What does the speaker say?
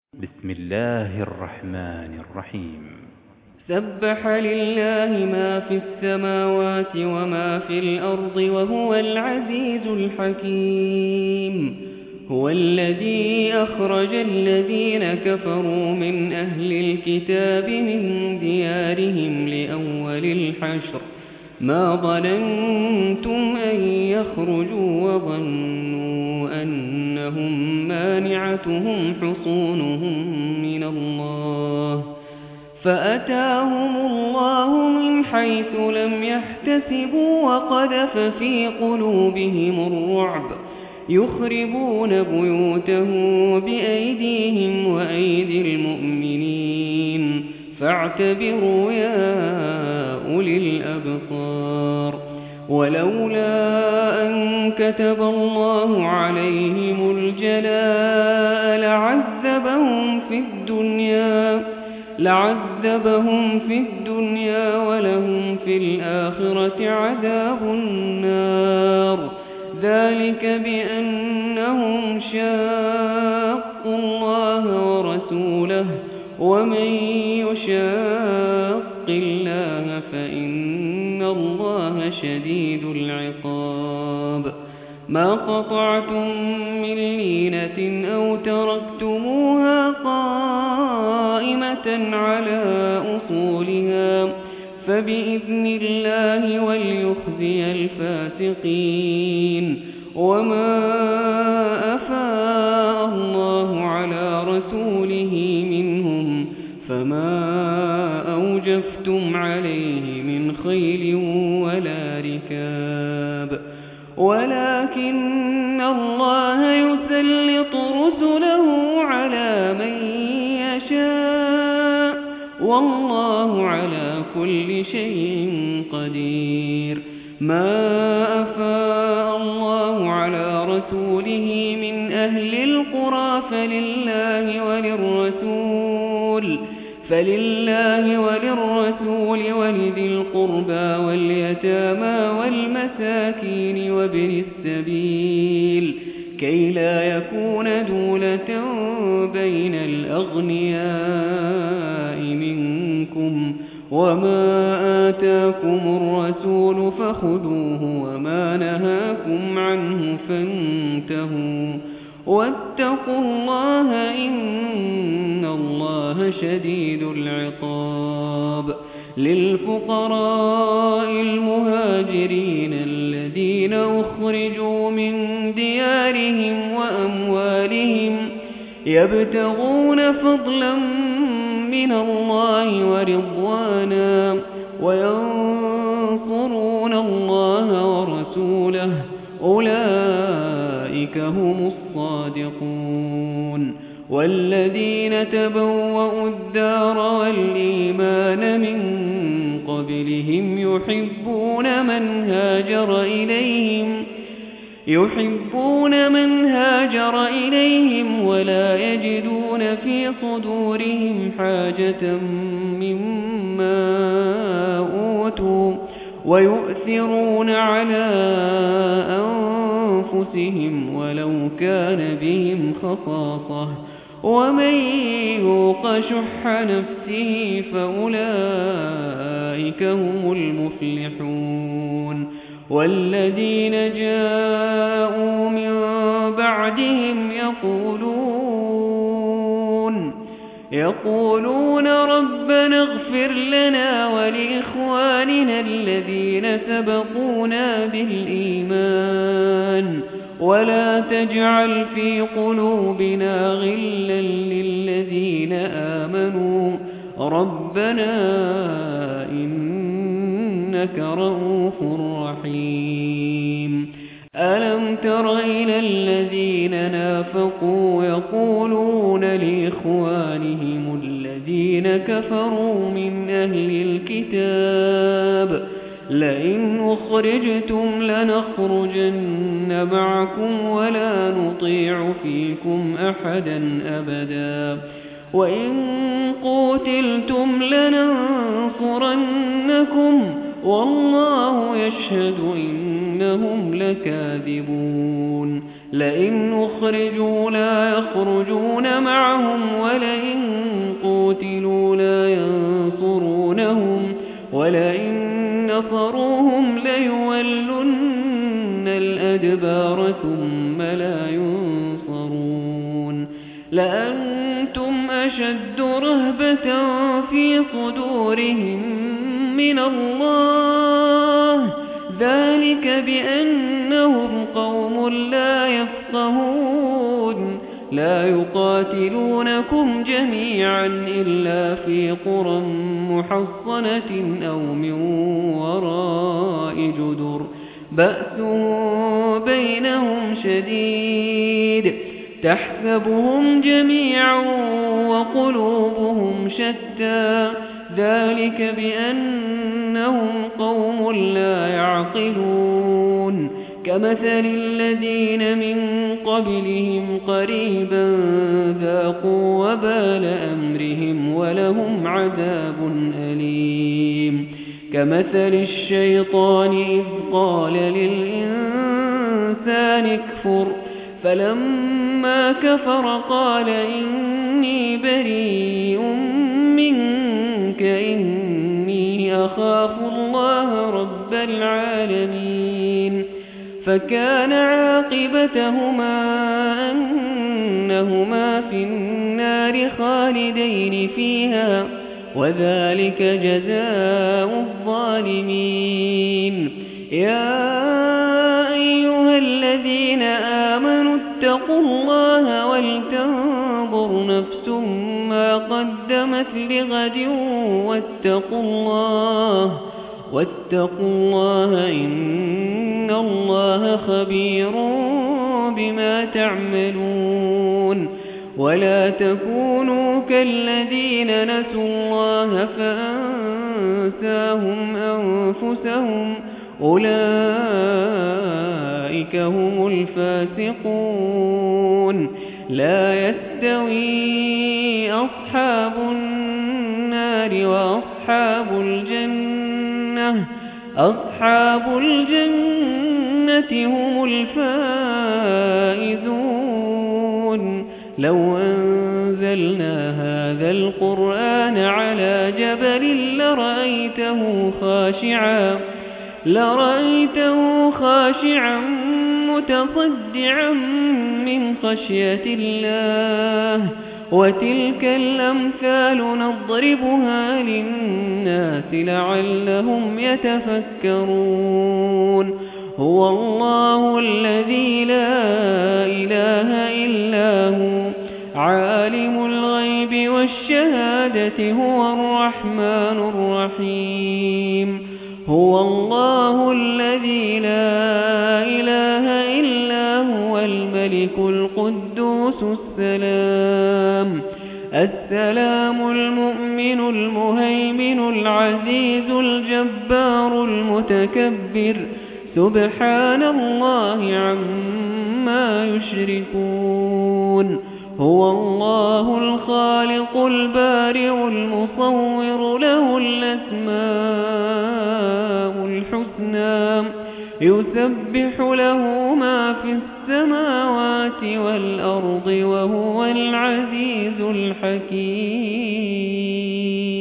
بسم الله الرحمن الرحيم سبح لله ما في السماوات وما في الأرض وهو العزيز الحكيم. هو الذي أخرج الذين كفروا من أهل الكتاب من ديارهم لأول الحشر ما ظننتم أن يخرجوا وظنوا أنهم مانعتهم حصونهم من الله فأتاهم الله من حيث لم يحتسبوا وقذف في قلوبهم الرعب يخربون بيوتهم بأيديهم وأيدي المؤمنين فاعتبروا يا أولي الأبصار. ولولا أن كتب الله عليهم الجلاء لعذبهم في الدنيا ولهم في الآخرة عذاب النار. ذلك بأنهم شاقوا الله ورسوله ومن يشاق الله فإن الله شديد العقاب. ما قطعتم من لينة أو تركتموها قائمة على أصولها فبإذن الله وليخزي الفاسقين. وما أفاء الله على رسوله منهم فما أوجفتم عليه من خيل ولا ركاب ولكن الله يسلط رسله على من يشاء والله على كل شيء قدير. ما أفاء الله على رسوله من أهل القرى فلله وللرسول ولذي القربى واليتامى والمساكين وابن السبيل كي لا يكون دولة بين الأغنياء منكم. وما آتاكم الرسول فخذوه وما نهاكم عنه فانتهوا واتقوا الله إن الله شديد العقاب. للفقراء المهاجرين الذين أخرجوا من ديارهم وأموالهم يبتغون فضلا من الله ورضوانا وينصرون الله ورسوله أولئك هم الصادقون. والذين تبوأوا الدار والإيمان من قبلهم يحبون من هاجر إليهم ولا يجدون في صدورهم حاجة مما أوتوا ويؤثرون على أنفسهم ولو كان بهم خصاصة ومن يوق شح نفسه فأولئك هم المفلحون. والذين جاءوا من بعدهم يقولون ربنا اغفر لنا ولإخواننا الذين سبقونا بالإيمان ولا تجعل في قلوبنا غلا للذين آمنوا ربنا إنك رؤوف رحيم. ألم تر إلى الذين نافقوا يقولون لإخوانهم الذين كفروا من أهل الكتاب لئن أخرجتم لنخرجن معكم ولا نطيع فيكم أحدا أبدا وإن قتلتم لننصرنكم والله يشهد إنهم لكاذبون. لئن أخرجوا لا يخرجون معهم ولئن قوتلوا لا ينصرونهم ولئن نصروهم ليولن الأدبار ثم لا ينصرون لأنتم أشد رهبة في صدورهم من الله ذلك بأنهم قوم لا يفقهون لا يقاتلونكم جميعا إلا في قرى محصنة أو من وراء جدر بأسهم بينهم شديد تحسبهم جميعا وقلوبهم شتى ذلك بأنهم قوم لا يعقلون كمثل الذين من قبلهم قريبا ذاقوا وبال أمرهم ولهم عذاب أليم كمثل الشيطان إذ قال للإنسان اكفر فلما كفر قال إني بريء منك إني أخاف الله رب العالمين فكان عاقبتهما أنهما في النار خالدين فيها وذلك جزاء الظالمين يا أيها الذين آمنوا اتقوا الله ولتنظر نفس ما قدمت لغد واتقوا الله إن الله خبير بما تعملون ولا تكونوا كالذين نسوا الله فأنساهم أنفسهم أولئك هم الفاسقون لا يستوي أصحاب النار وأصحاب الجنة أصحاب الجنة هم الفائزون لو أنزلنا هذا القرآن على جبل لرأيته خاشعا متصدعا من خشية الله وتلك الأمثال نضربها للناس لعلهم يتفكرون هو الله الذي لا إله إلا هو عالم الغيب والشهادة هو الرحمن الرحيم هو الله الذي لا إله إلا هو الملك القدوس السلام المؤمن المهيمن العزيز الجبار المتكبر سبحان الله عما يشركون هو الله الخالق البارئ المصور له الأسماء الحسنى يسبح له ما في السماوات والأرض وهو العزيز الحكيم